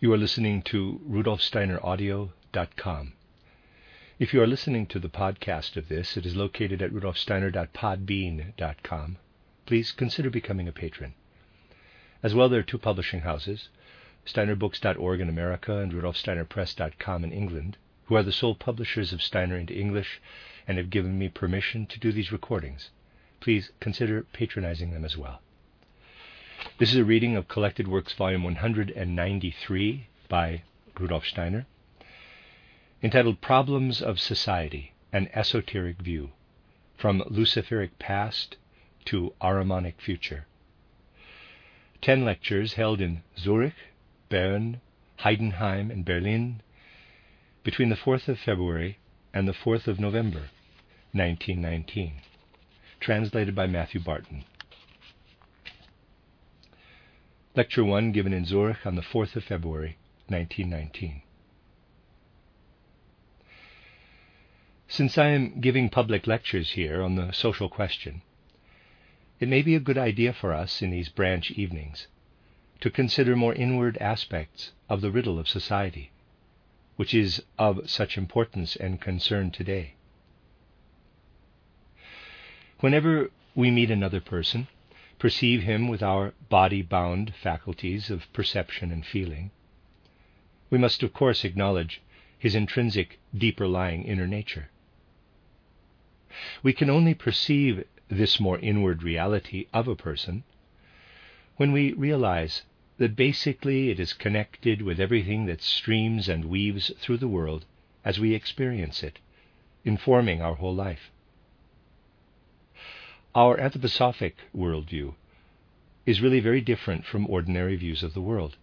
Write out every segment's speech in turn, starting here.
You are listening to rudolfsteineraudio.com. If you are listening to the podcast of this, it is located at rudolfsteiner.podbean.com. Please consider becoming a patron. As well, there are two publishing houses, steinerbooks.org in America and rudolfsteinerpress.com in England, who are the sole publishers of Steiner into English and have given me permission to do these recordings. Please consider patronizing them as well. This is a reading of Collected Works, Volume 193 by Rudolf Steiner, entitled Problems of Society, an Esoteric View, From Luciferic Past to Ahrimanic Future. 10 lectures held in Zurich, Bern, Heidenheim, and Berlin between the 4th of February and the 4th of November, 1919. Translated by Matthew Barton. Lecture 1 given in Zurich on the 4th of February, 1919. Since I am giving public lectures here on the social question, it may be a good idea for us in these branch evenings to consider more inward aspects of the riddle of society, which is of such importance and concern today. Whenever we meet another person, perceive him with our body-bound faculties of perception and feeling, we must of course acknowledge his intrinsic, deeper-lying inner nature. We can only perceive this more inward reality of a person when we realize that basically it is connected with everything that streams and weaves through the world as we experience it, informing our whole life. Our anthroposophic worldview is really very different from ordinary views of the world.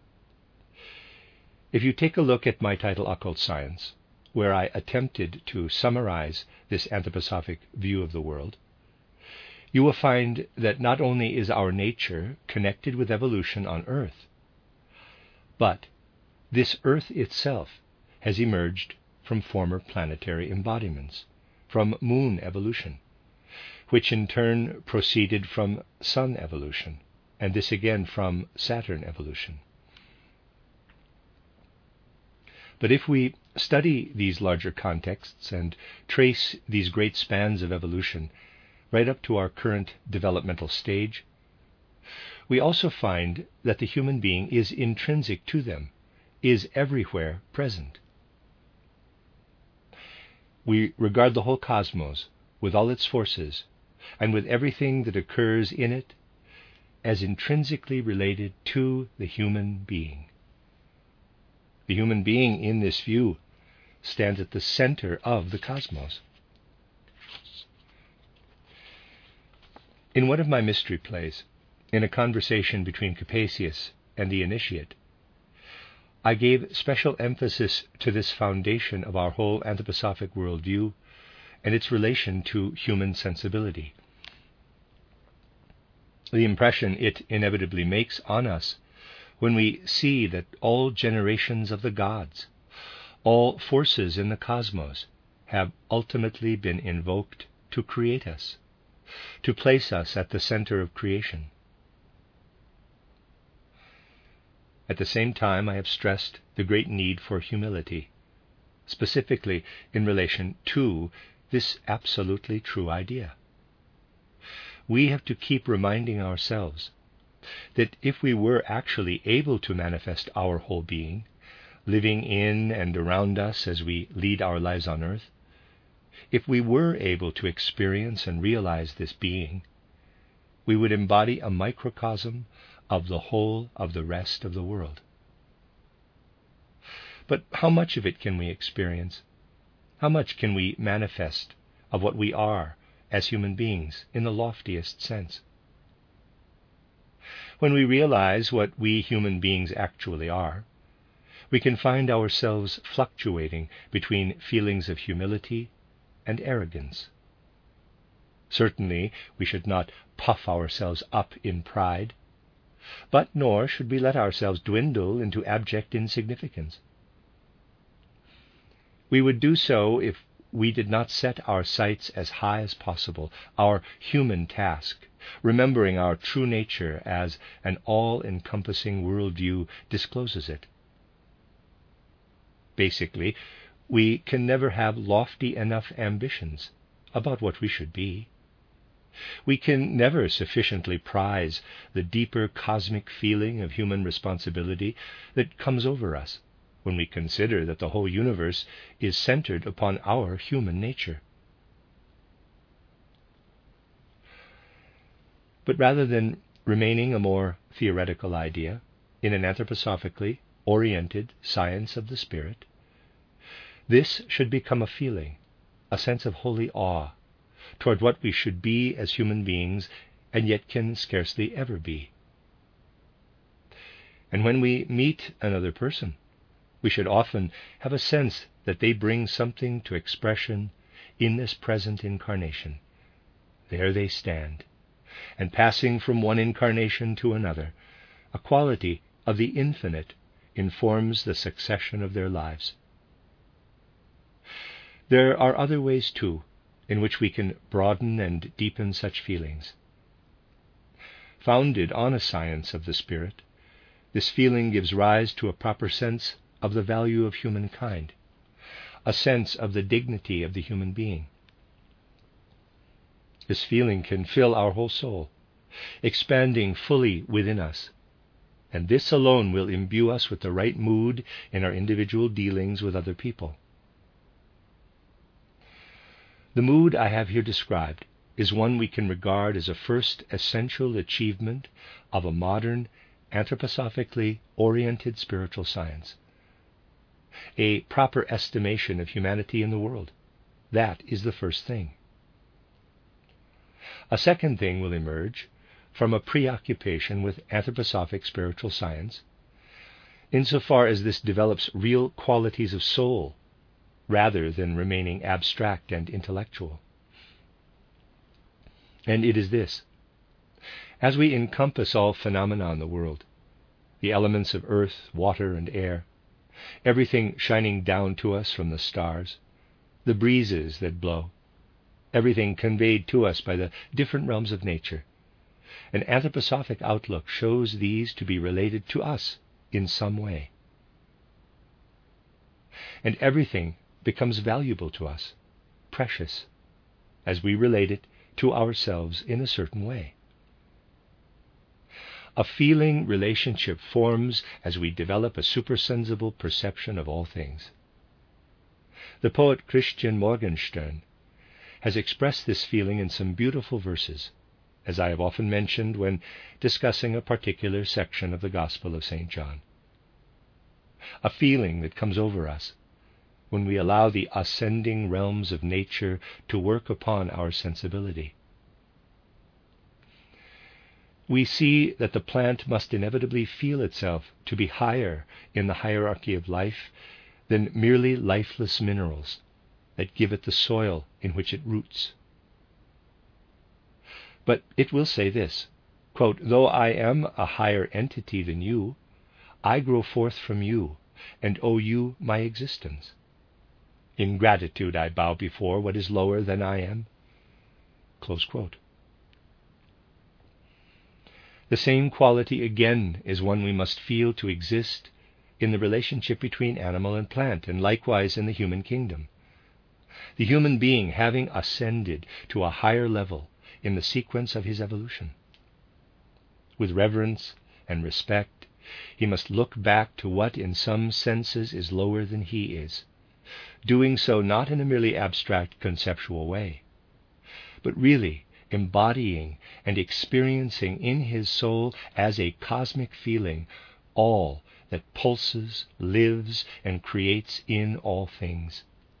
If you take a look at my title, Occult Science, where I attempted to summarize this anthroposophic view of the world, you will find that not only is our nature connected with evolution on Earth, but this Earth itself has emerged from former planetary embodiments, from moon evolution, which in turn proceeded from Sun evolution, and this again from Saturn evolution. But if we study these larger contexts and trace these great spans of evolution right up to our current developmental stage, we also find that the human being is intrinsic to them, is everywhere present. We regard the whole cosmos, with all its forces, and with everything that occurs in it, as intrinsically related to the human being. The human being, in this view, stands at the center of the cosmos. In one of my mystery plays, in a conversation between Capasius and the initiate, I gave special emphasis to this foundation of our whole anthroposophic worldview and its relation to human sensibility. The impression it inevitably makes on us when we see that all generations of the gods, all forces in the cosmos, have ultimately been invoked to create us, to place us at the center of creation. At the same time, I have stressed the great need for humility, specifically in relation to this absolutely true idea. We have to keep reminding ourselves that if we were actually able to manifest our whole being, living in and around us as we lead our lives on earth, if we were able to experience and realize this being, we would embody a microcosm of the whole of the rest of the world. But how much of it can we experience? How much can we manifest of what we are as human beings in the loftiest sense? When we realize what we human beings actually are, we can find ourselves fluctuating between feelings of humility and arrogance. Certainly, we should not puff ourselves up in pride, but nor should we let ourselves dwindle into abject insignificance. We would do so if we did not set our sights as high as possible, our human task, remembering our true nature as an all-encompassing worldview discloses it, Basically, we can never have lofty enough ambitions about what we should be. We can never sufficiently prize the deeper cosmic feeling of human responsibility that comes over us when we consider that the whole universe is centered upon our human nature. But rather than remaining a more theoretical idea in an anthroposophically oriented science of the spirit, this should become a feeling, a sense of holy awe toward what we should be as human beings and yet can scarcely ever be. And when we meet another person, we should often have a sense that they bring something to expression in this present incarnation. There they stand, and passing from one incarnation to another, a quality of the infinite informs the succession of their lives. There are other ways, too, in which we can broaden and deepen such feelings. Founded on a science of the spirit, this feeling gives rise to a proper sense of the value of humankind, a sense of the dignity of the human being. This feeling can fill our whole soul, expanding fully within us, and this alone will imbue us with the right mood in our individual dealings with other people. The mood I have here described is one we can regard as a first essential achievement of a modern, anthroposophically oriented spiritual science. A proper estimation of humanity in the world. That is the first thing. A second thing will emerge from a preoccupation with anthroposophic spiritual science, insofar as this develops real qualities of soul rather than remaining abstract and intellectual. And it is this: as we encompass all phenomena in the world, the elements of earth, water, and air, everything shining down to us from the stars, the breezes that blow, everything conveyed to us by the different realms of nature, an anthroposophic outlook shows these to be related to us in some way. And everything becomes valuable to us, precious, as we relate it to ourselves in a certain way. A feeling relationship forms as we develop a supersensible perception of all things. The poet Christian Morgenstern has expressed this feeling in some beautiful verses, as I have often mentioned when discussing a particular section of the Gospel of St. John. A feeling that comes over us when we allow the ascending realms of nature to work upon our sensibility. We see that the plant must inevitably feel itself to be higher in the hierarchy of life than merely lifeless minerals that give it the soil in which it roots. But it will say this, quote, "Though I am a higher entity than you, I grow forth from you and owe you my existence. In gratitude I bow before what is lower than I am." Close quote. The same quality again is one we must feel to exist in the relationship between animal and plant, and likewise in the human kingdom. The human being having ascended to a higher level in the sequence of his evolution. With reverence and respect, he must look back to what in some senses is lower than he is, doing so not in a merely abstract conceptual way, but really embodying and experiencing in his soul as a cosmic feeling all that pulses, lives, and creates in all things.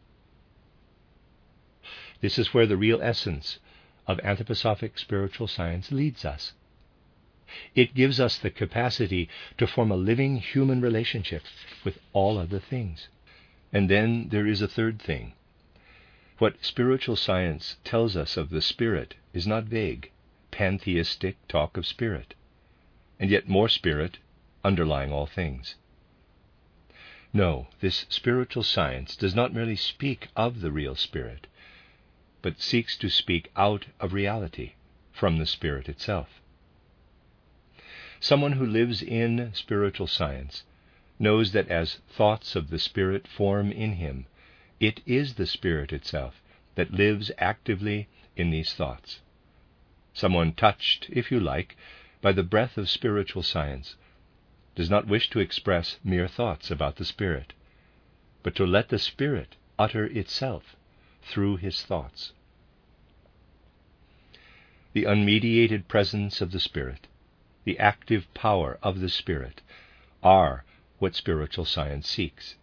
This is where the real essence of anthroposophic spiritual science leads us. It gives us the capacity to form a living human relationship with all other things. And then there is a third thing. What spiritual science tells us of the spirit is not vague, pantheistic talk of spirit, and yet more spirit underlying all things. No, this spiritual science does not merely speak of the real spirit, but seeks to speak out of reality from the spirit itself. Someone who lives in spiritual science knows that as thoughts of the Spirit form in him, it is the Spirit itself that lives actively in these thoughts. Someone touched, if you like, by the breath of spiritual science does not wish to express mere thoughts about the Spirit, but to let the Spirit utter itself through his thoughts. The unmediated presence of the Spirit, the active power of the Spirit, are what spiritual science seeks.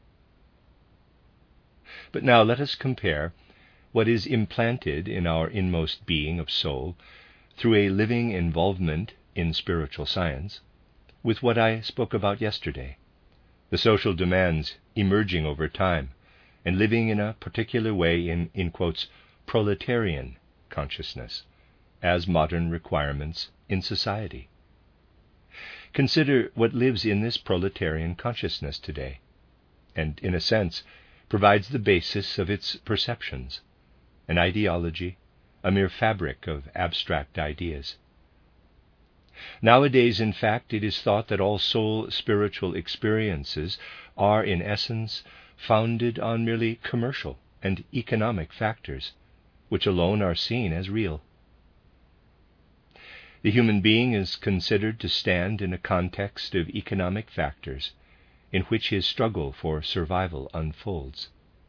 But now let us compare what is implanted in our inmost being of soul through a living involvement in spiritual science with what I spoke about yesterday, the social demands emerging over time and living in a particular way in quotes, proletarian consciousness as modern requirements in society. Consider what lives in this proletarian consciousness today, and in a sense provides the basis of its perceptions, an ideology, a mere fabric of abstract ideas. Nowadays, in fact, it is thought that all soul spiritual experiences are in essence founded on merely commercial and economic factors, which alone are seen as real. The human being is considered to stand in a context of economic factors in which his struggle for survival unfolds.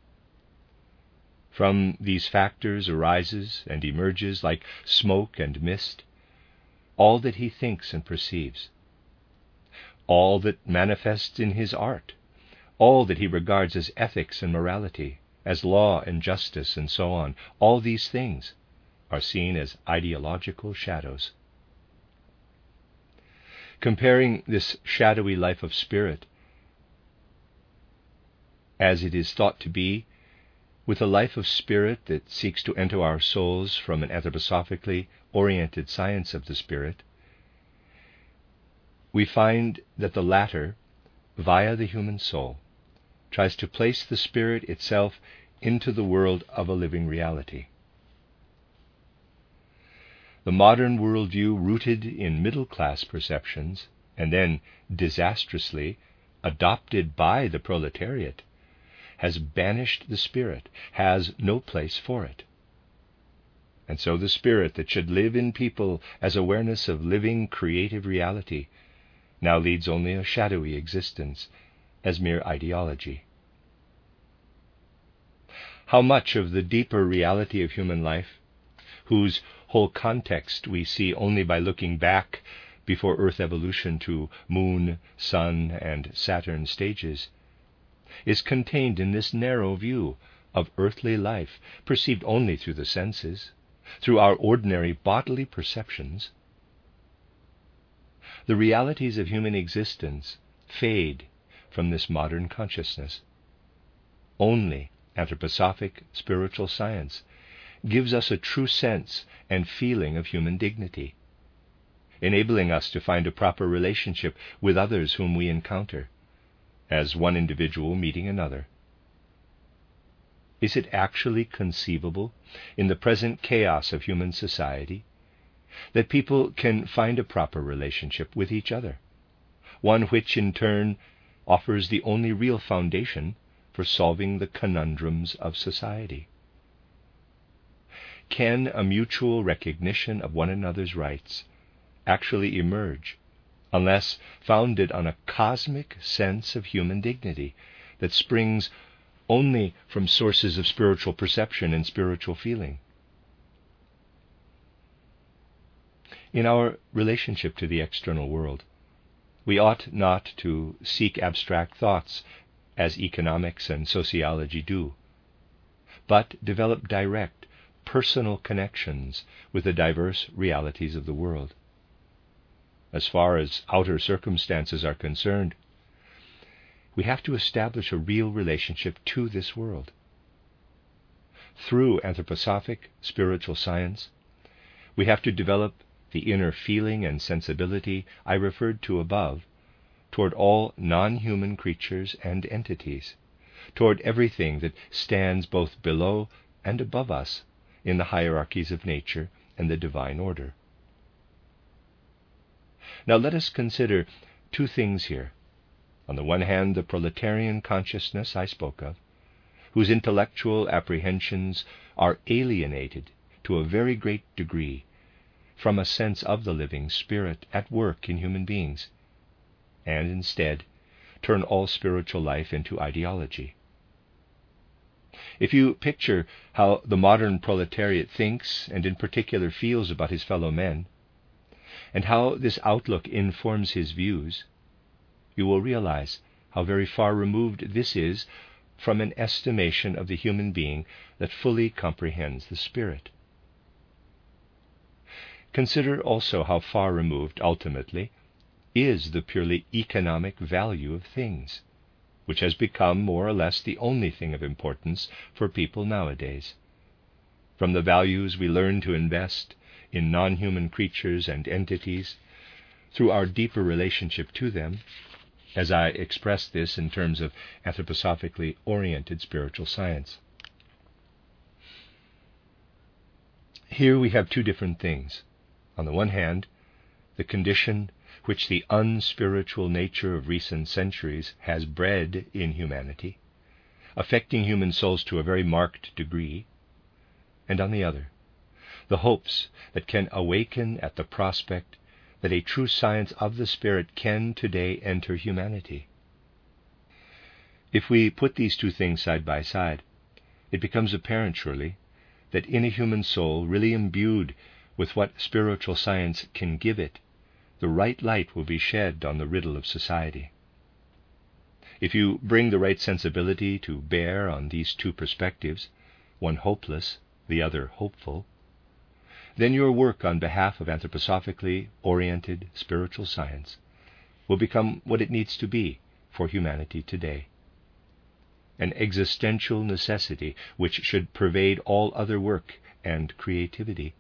From these factors arises and emerges, like smoke and mist, all that he thinks and perceives, all that manifests in his art, all that he regards as ethics and morality, as law and justice and so on. All these things are seen as ideological shadows. Comparing this shadowy life of spirit, as it is thought to be, with a life of spirit that seeks to enter our souls from an anthroposophically oriented science of the Spirit, we find that the latter, via the human soul, tries to place the Spirit itself into the world of a living reality. The modern worldview, rooted in middle-class perceptions, and then disastrously adopted by the proletariat, has banished the Spirit, has no place for it. And so the Spirit that should live in people as awareness of living creative reality now leads only a shadowy existence as mere ideology. How much of the deeper reality of human life, whose whole context we see only by looking back before Earth evolution to Moon, Sun, and Saturn stages, is contained in this narrow view of earthly life, perceived only through the senses, through our ordinary bodily perceptions. The realities of human existence fade from this modern consciousness. Only anthroposophic spiritual science gives us a true sense and feeling of human dignity, enabling us to find a proper relationship with others whom we encounter, as one individual meeting another. Is it actually conceivable, in the present chaos of human society, that people can find a proper relationship with each other, one which in turn offers the only real foundation for solving the conundrums of society? Can a mutual recognition of one another's rights actually emerge unless founded on a cosmic sense of human dignity that springs only from sources of spiritual perception and spiritual feeling? In our relationship to the external world, we ought not to seek abstract thoughts as economics and sociology do, but develop direct, personal connections with the diverse realities of the world. As far as outer circumstances are concerned, we have to establish a real relationship to this world. Through anthroposophic spiritual science, we have to develop the inner feeling and sensibility I referred to above toward all non-human creatures and entities, toward everything that stands both below and above us in the hierarchies of nature and the divine order. Now let us consider two things here. On the one hand, the proletarian consciousness I spoke of, whose intellectual apprehensions are alienated to a very great degree from a sense of the living spirit at work in human beings, and instead turn all spiritual life into ideology. If you picture how the modern proletariat thinks, and in particular feels about his fellow men, and how this outlook informs his views, you will realize how very far removed this is from an estimation of the human being that fully comprehends the Spirit. Consider also how far removed, ultimately, is the purely economic value of things, which has become more or less the only thing of importance for people nowadays. From the values we learn to invest in non-human creatures and entities through our deeper relationship to them, as I express this in terms of anthroposophically oriented spiritual science. Here we have two different things. On the one hand, the condition which the unspiritual nature of recent centuries has bred in humanity, affecting human souls to a very marked degree, and on the other, the hopes that can awaken at the prospect that a true science of the Spirit can today enter humanity. If we put these two things side by side, it becomes apparent, surely, that in a human soul really imbued with what spiritual science can give it, the right light will be shed on the riddle of society. If you bring the right sensibility to bear on these two perspectives, one hopeless, the other hopeful, then your work on behalf of anthroposophically oriented spiritual science will become what it needs to be for humanity today. An existential necessity which should pervade all other work and creativity.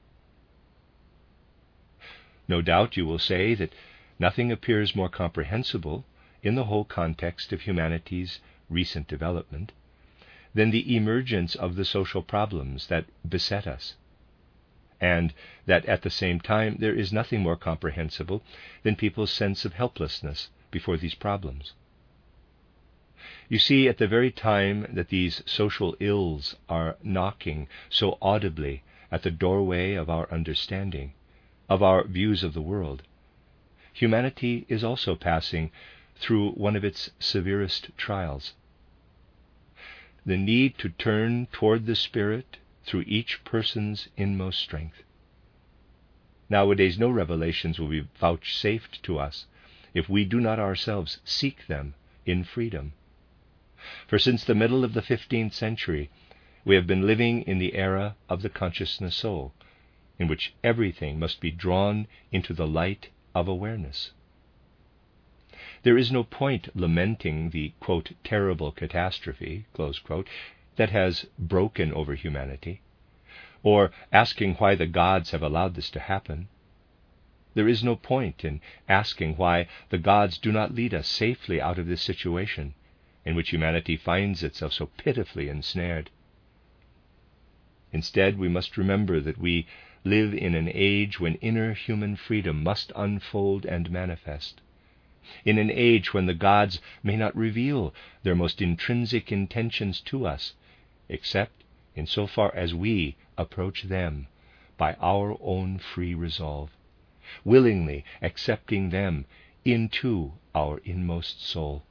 No doubt you will say that nothing appears more comprehensible in the whole context of humanity's recent development than the emergence of the social problems that beset us, and that at the same time there is nothing more comprehensible than people's sense of helplessness before these problems. You see, at the very time that these social ills are knocking so audibly at the doorway of our understanding, of our views of the world, humanity is also passing through one of its severest trials. The need to turn toward the Spirit through each person's inmost strength. Nowadays, no revelations will be vouchsafed to us if we do not ourselves seek them in freedom. For since the middle of the 15th century, we have been living in the era of the consciousness soul, in which everything must be drawn into the light of awareness. There is no point lamenting the, quote, terrible catastrophe, close quote, that has broken over humanity, or asking why the gods have allowed this to happen. There is no point in asking why the gods do not lead us safely out of this situation in which humanity finds itself so pitifully ensnared. Instead, we must remember that we live in an age when inner human freedom must unfold and manifest, in an age when the gods may not reveal their most intrinsic intentions to us, except in so far as we approach them by our own free resolve, willingly accepting them into our inmost soul.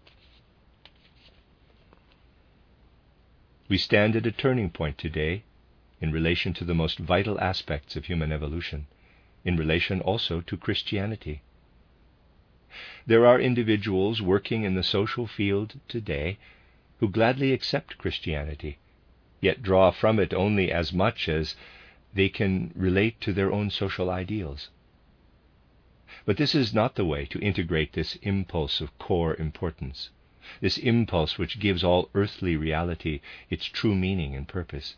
We stand at a turning point today in relation to the most vital aspects of human evolution, in relation also to Christianity. There are individuals working in the social field today who gladly accept Christianity, yet draw from it only as much as they can relate to their own social ideals. But this is not the way to integrate this impulse of core importance, this impulse which gives all earthly reality its true meaning and purpose.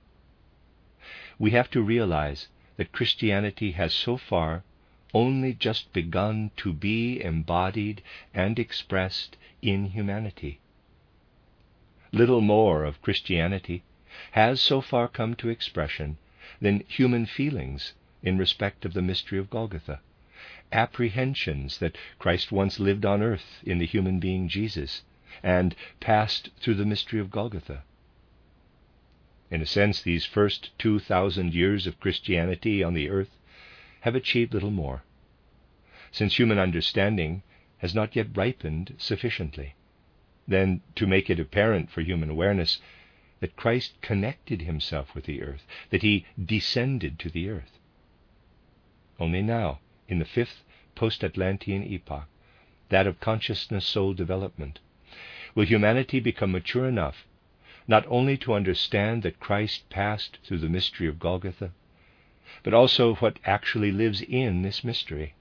We have to realize that Christianity has so far only just begun to be embodied and expressed in humanity. Little more of Christianity has so far come to expression than human feelings in respect of the mystery of Golgotha, apprehensions that Christ once lived on earth in the human being Jesus and passed through the mystery of Golgotha. In a sense, these first 2,000 years of Christianity on the earth have achieved little more, since human understanding has not yet ripened sufficiently, than to make it apparent for human awareness that Christ connected himself with the earth, that he descended to the earth. Only now, in the fifth post-Atlantean epoch, that of consciousness soul development, will humanity become mature enough not only to understand that Christ passed through the mystery of Golgotha, but also what actually lives in this mystery.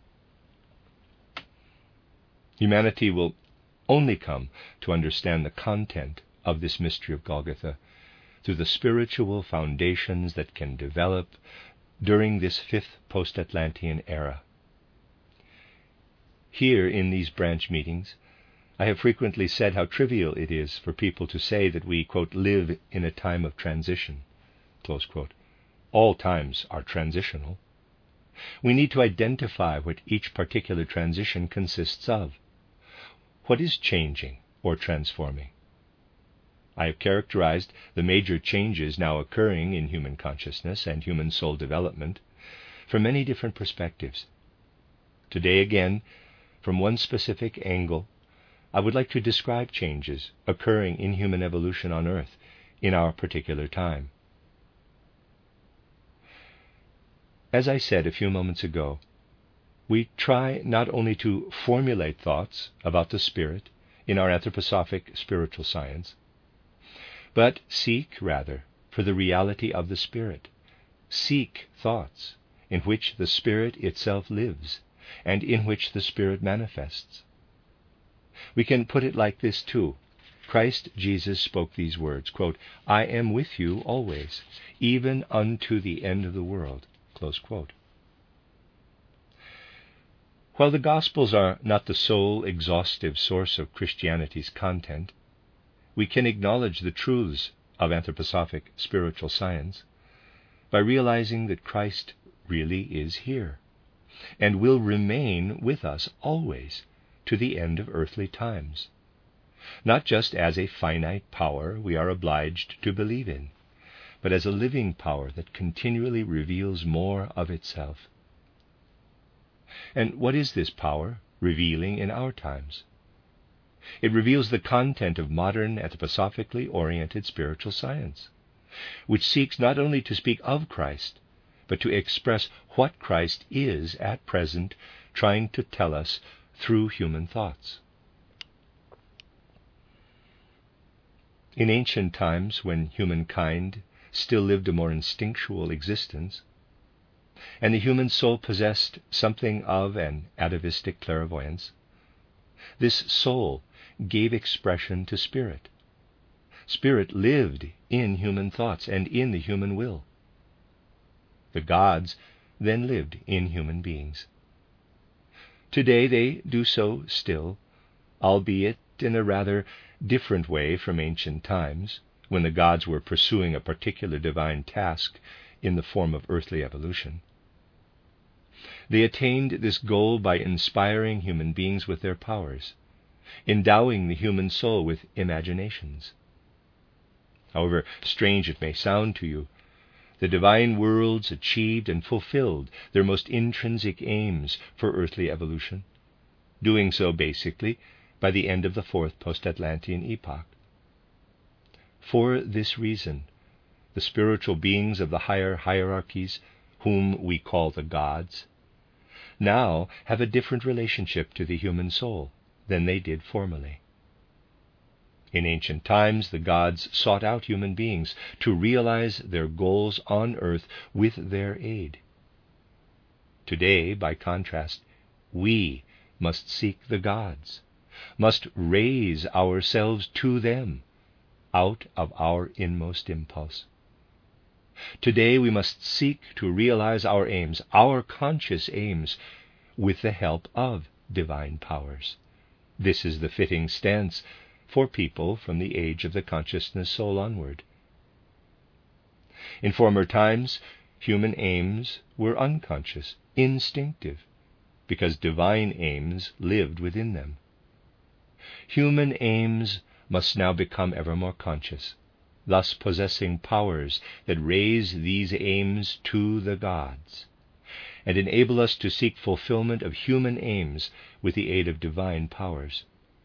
Humanity will only come to understand the content of this mystery of Golgotha through the spiritual foundations that can develop during this fifth post-Atlantean era. Here in these branch meetings, I have frequently said how trivial it is for people to say that we, quote, live in a time of transition, close quote. All times are transitional. We need to identify what each particular transition consists of. What is changing or transforming? I have characterized the major changes now occurring in human consciousness and human soul development from many different perspectives. Today, again, from one specific angle, I would like to describe changes occurring in human evolution on Earth in our particular time. As I said a few moments ago, we try not only to formulate thoughts about the Spirit in our anthroposophic spiritual science, but seek, rather, for the reality of the Spirit. Seek thoughts in which the Spirit itself lives and in which the Spirit manifests. We can put it like this too. Christ Jesus spoke these words, quote, "I am with you always, even unto the end of the world," close quote. While the Gospels are not the sole exhaustive source of Christianity's content, we can acknowledge the truths of anthroposophic spiritual science by realizing that Christ really is here and will remain with us always to the end of earthly times, not just as a finite power we are obliged to believe in, but as a living power that continually reveals more of itself. And what is this power revealing in our times? It reveals the content of modern anthroposophically oriented spiritual science, which seeks not only to speak of Christ, but to express what Christ is at present trying to tell us through human thoughts. In ancient times, when humankind still lived a more instinctual existence, and the human soul possessed something of an atavistic clairvoyance, this soul gave expression to spirit. Spirit lived in human thoughts and in the human will. The gods then lived in human beings. Today they do so still, albeit in a rather different way from ancient times, when the gods were pursuing a particular divine task in the form of earthly evolution. They attained this goal by inspiring human beings with their powers, endowing the human soul with imaginations. However strange it may sound to you, the divine worlds achieved and fulfilled their most intrinsic aims for earthly evolution, doing so basically by the end of the fourth post-Atlantean epoch. For this reason, the spiritual beings of the higher hierarchies, whom we call the gods, now have a different relationship to the human soul than they did formerly. In ancient times, the gods sought out human beings to realize their goals on earth with their aid. Today, by contrast, we must seek the gods, must raise ourselves to them out of our inmost impulse. Today we must seek to realize our aims, our conscious aims, with the help of divine powers. This is the fitting stance for people from the age of the consciousness soul onward. In former times, human aims were unconscious, instinctive, because divine aims lived within them. Human aims must now become ever more conscious, thus possessing powers that raise these aims to the gods, and enable us to seek fulfillment of human aims with the aid of divine powers.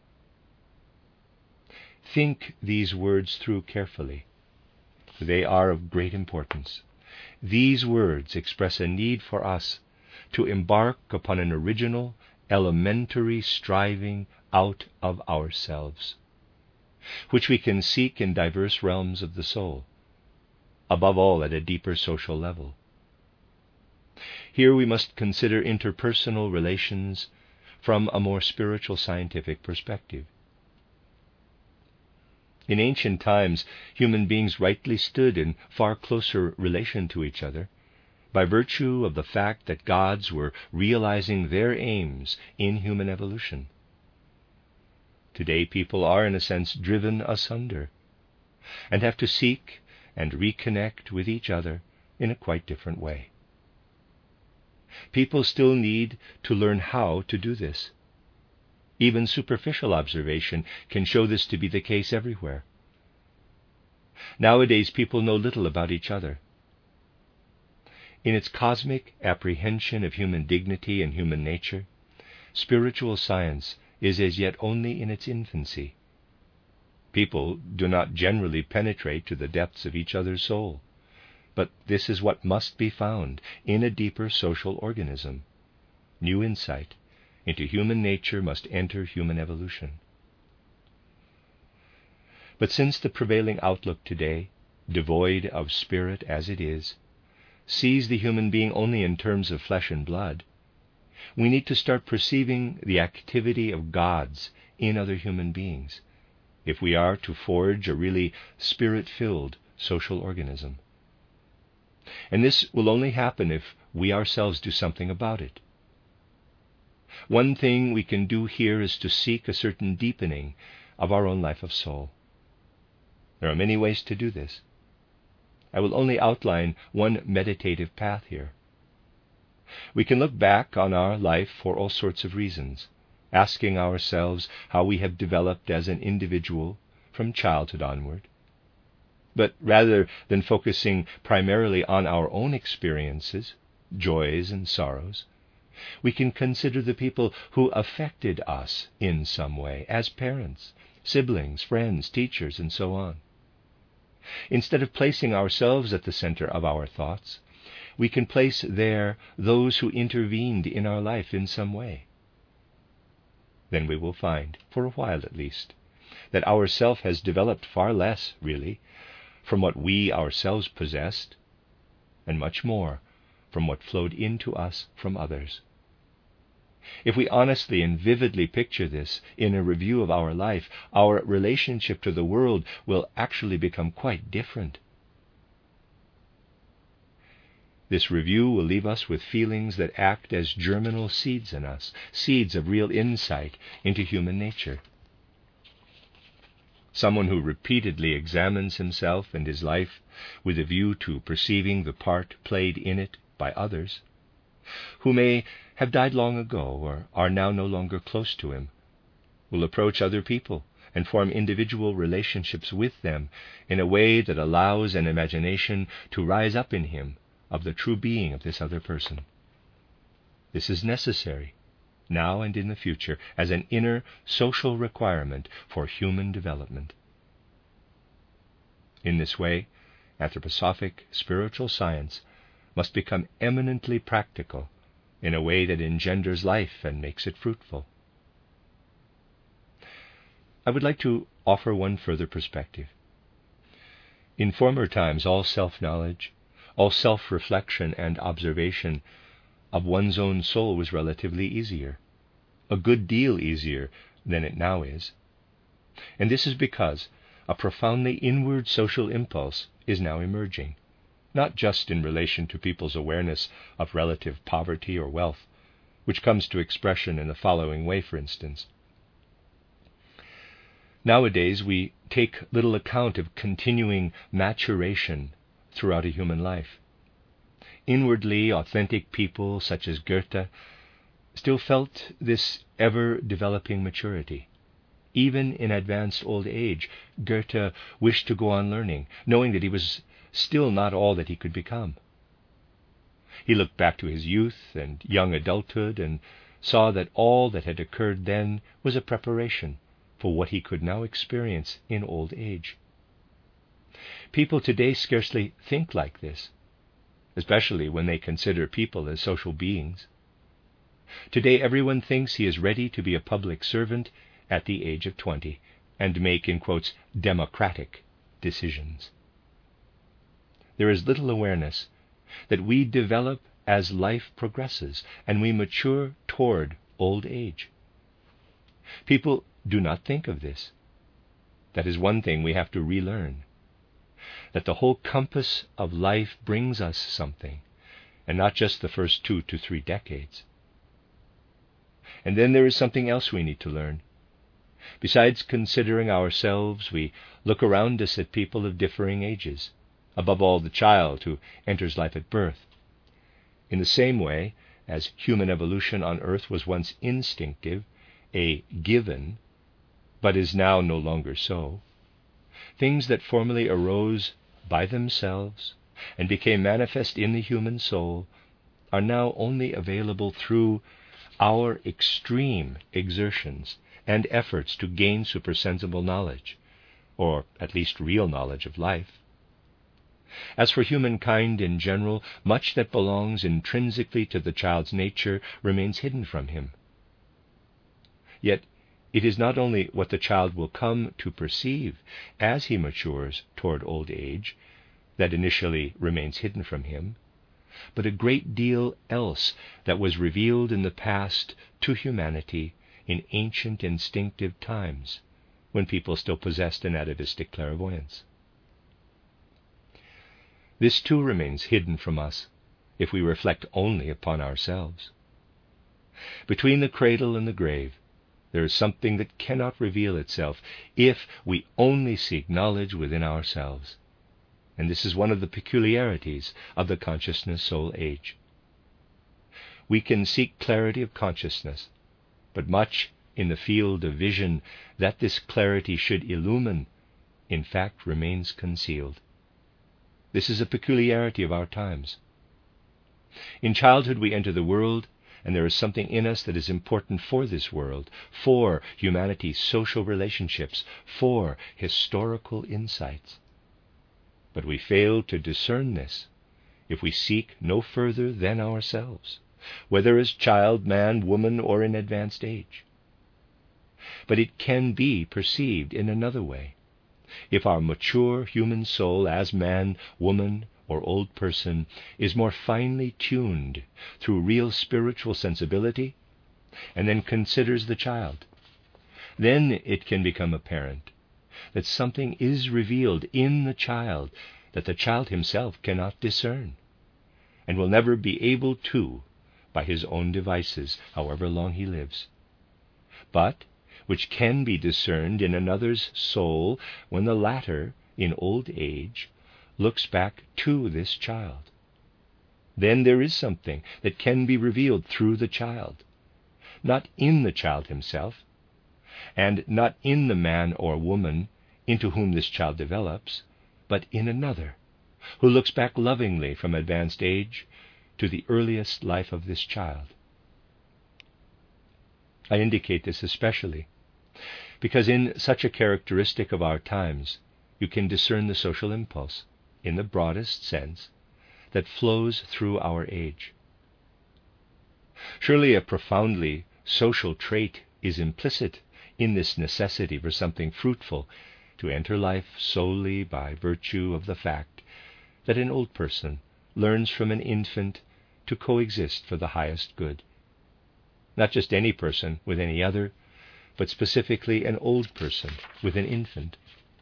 Think these words through carefully. They are of great importance. These words express a need for us to embark upon an original, elementary striving out of ourselves, which we can seek in diverse realms of the soul, above all at a deeper social level. Here we must consider interpersonal relations from a more spiritual scientific perspective. In ancient times, human beings rightly stood in far closer relation to each other by virtue of the fact that gods were realizing their aims in human evolution. Today, people are, in a sense, driven asunder and have to seek and reconnect with each other in a quite different way. People still need to learn how to do this. Even superficial observation can show this to be the case everywhere. Nowadays, people know little about each other. In its cosmic apprehension of human dignity and human nature, spiritual science is as yet only in its infancy. People do not generally penetrate to the depths of each other's soul, but this is what must be found in a deeper social organism. New insight into human nature must enter human evolution. But since the prevailing outlook today, devoid of spirit as it is, sees the human being only in terms of flesh and blood, we need to start perceiving the activity of gods in other human beings if we are to forge a really spirit-filled social organism. And this will only happen if we ourselves do something about it. One thing we can do here is to seek a certain deepening of our own life of soul. There are many ways to do this. I will only outline one meditative path here. We can look back on our life for all sorts of reasons, asking ourselves how we have developed as an individual from childhood onward. But rather than focusing primarily on our own experiences, joys and sorrows, we can consider the people who affected us in some way, as parents, siblings, friends, teachers, and so on. Instead of placing ourselves at the center of our thoughts, we can place there those who intervened in our life in some way. Then we will find, for a while at least, that our self has developed far less, really, from what we ourselves possessed, and much more from what flowed into us from others. If we honestly and vividly picture this in a review of our life, our relationship to the world will actually become quite different. This review will leave us with feelings that act as germinal seeds in us, seeds of real insight into human nature. Someone who repeatedly examines himself and his life with a view to perceiving the part played in it by others, who may have died long ago or are now no longer close to him, will approach other people and form individual relationships with them in a way that allows an imagination to rise up in him of the true being of this other person. This is necessary, now and in the future, as an inner social requirement for human development. In this way, anthroposophic spiritual science must become eminently practical in a way that engenders life and makes it fruitful. I would like to offer one further perspective. In former times, all self-knowledge, all self-reflection and observation of one's own soul was relatively easier, a good deal easier than it now is. And this is because a profoundly inward social impulse is now emerging, not just in relation to people's awareness of relative poverty or wealth, which comes to expression in the following way, for instance. Nowadays, we take little account of continuing maturation throughout a human life. Inwardly authentic people such as Goethe still felt this ever-developing maturity. Even in advanced old age, Goethe wished to go on learning, knowing that he was still not all that he could become. He looked back to his youth and young adulthood and saw that all that had occurred then was a preparation for what he could now experience in old age. People today scarcely think like this, especially when they consider people as social beings. Today everyone thinks he is ready to be a public servant at the age of 20 and make, in quotes, democratic decisions. There is little awareness that we develop as life progresses and we mature toward old age. People do not think of this. That is one thing we have to relearn. That the whole compass of life brings us something, and not just the first 2 to 3 decades. And then there is something else we need to learn. Besides considering ourselves, we look around us at people of differing ages, above all the child who enters life at birth. In the same way as human evolution on earth was once instinctive, a given, but is now no longer so, things that formerly arose by themselves and became manifest in the human soul are now only available through our extreme exertions and efforts to gain supersensible knowledge, or at least real knowledge of life. As for humankind in general, much that belongs intrinsically to the child's nature remains hidden from him. Yet it is not only what the child will come to perceive as he matures toward old age that initially remains hidden from him, but a great deal else that was revealed in the past to humanity in ancient instinctive times, when people still possessed an atavistic clairvoyance. This too remains hidden from us if we reflect only upon ourselves. Between the cradle and the grave, there is something that cannot reveal itself if we only seek knowledge within ourselves. And this is one of the peculiarities of the consciousness soul age. We can seek clarity of consciousness, but much in the field of vision that this clarity should illumine, in fact, remains concealed. This is a peculiarity of our times. In childhood we enter the world, and there is something in us that is important for this world, for humanity's social relationships, for historical insights. But we fail to discern this if we seek no further than ourselves, whether as child, man, woman, or in advanced age. But it can be perceived in another way. If our mature human soul as man, woman, or old person is more finely tuned through real spiritual sensibility, and then considers the child, then it can become apparent that something is revealed in the child that the child himself cannot discern, and will never be able to by his own devices, however long he lives, but which can be discerned in another's soul when the latter, in old age, looks back to this child. Then there is something that can be revealed through the child, not in the child himself, and not in the man or woman into whom this child develops, but in another, who looks back lovingly from advanced age to the earliest life of this child. I indicate this especially because in such a characteristic of our times, you can discern the social impulse, in the broadest sense, that flows through our age. Surely a profoundly social trait is implicit in this necessity for something fruitful to enter life solely by virtue of the fact that an old person learns from an infant to coexist for the highest good. Not just any person with any other, but specifically an old person with an infant.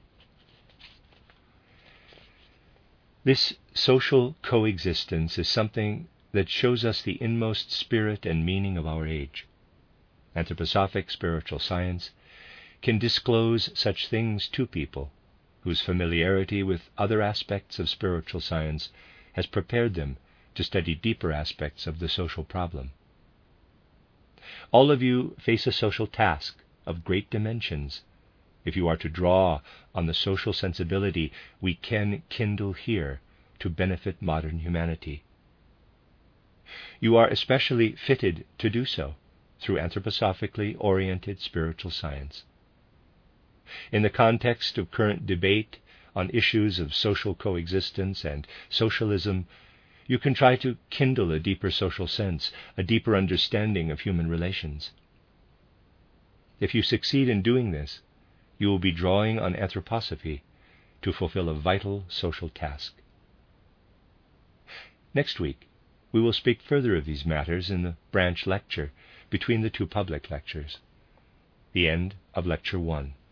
This social coexistence is something that shows us the inmost spirit and meaning of our age. Anthroposophic spiritual science can disclose such things to people whose familiarity with other aspects of spiritual science has prepared them to study deeper aspects of the social problem. All of you face a social task of great dimensions. If you are to draw on the social sensibility we can kindle here to benefit modern humanity, you are especially fitted to do so through anthroposophically oriented spiritual science. In the context of current debate on issues of social coexistence and socialism, you can try to kindle a deeper social sense, a deeper understanding of human relations. If you succeed in doing this, you will be drawing on anthroposophy to fulfill a vital social task. Next week, we will speak further of these matters in the branch lecture between the two public lectures, the end of Lecture 1.